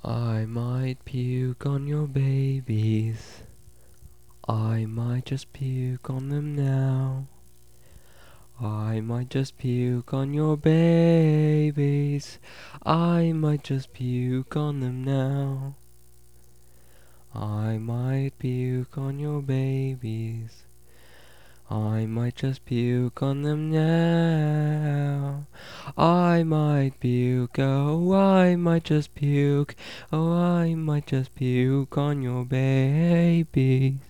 I might puke on your babies. I might just puke on them now. I might just puke on your babies. I might just puke on them now. I might puke on your babies. I might just puke on them now. I might puke, oh, I might just puke, oh, I might just puke on your babies.